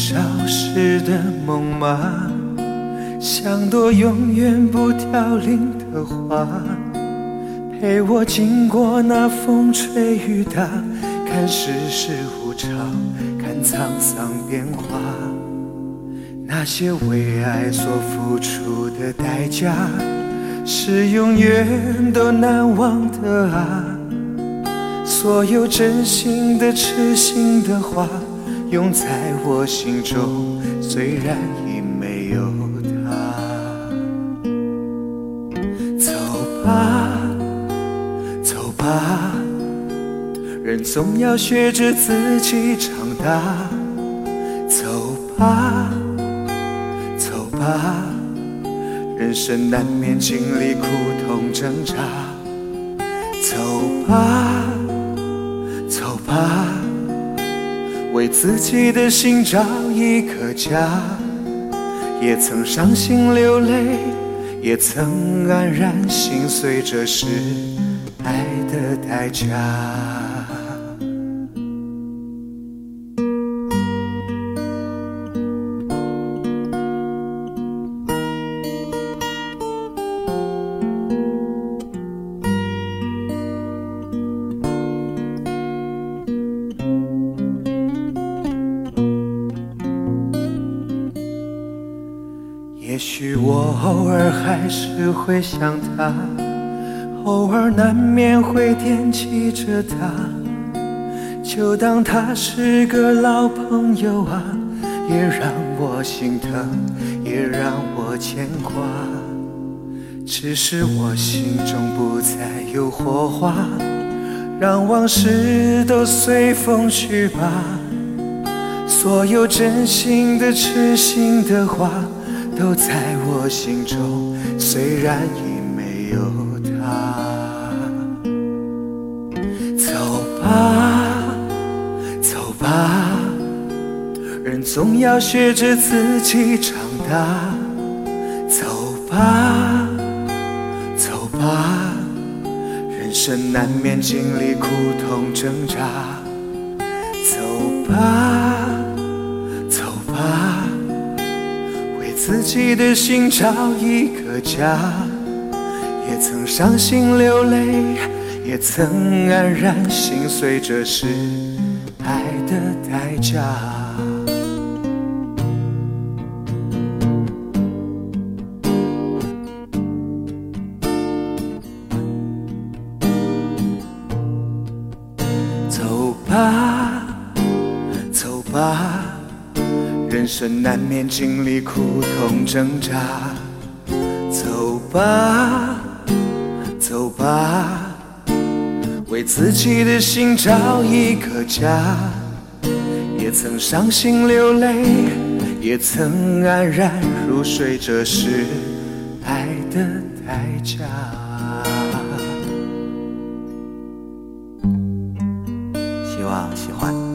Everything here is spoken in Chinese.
少时的梦吗？像朵永远不凋零的花，陪我经过那风吹雨打，看世事无常，看沧桑变化。那些为爱所付出的代价，是永远都难忘的啊。所有真心的痴心的话，永在我心中，虽然已没有他。走吧走吧，人总要学着自己长大。走吧走吧，人生难免经历苦痛挣扎。走吧走吧，为自己的心找一个家。也曾伤心流泪，也曾黯然心碎，这是爱的代价。也许我偶尔还是会想他，偶尔难免会惦记着他，就当他是个老朋友啊，也让我心疼，也让我牵挂。只是我心中不再有火花，让往事都随风去吧。所有真心的痴心的话，都在我心中，虽然已没有他。走吧走吧，人总要学着自己长大。走吧走吧，人生难免经历苦痛挣扎。走吧走吧，自己的心找一个家。也曾伤心流泪，也曾黯然心碎，这是爱的代价。走吧走吧，人生难免经历苦痛挣扎。走吧走吧，为自己的心找一个家。也曾伤心流泪，也曾黯然入睡，这是爱的代价。希望喜欢。